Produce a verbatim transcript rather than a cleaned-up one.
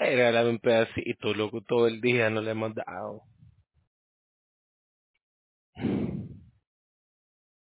Eh, regalame un pedacito, loco, todo el día no le hemos dado.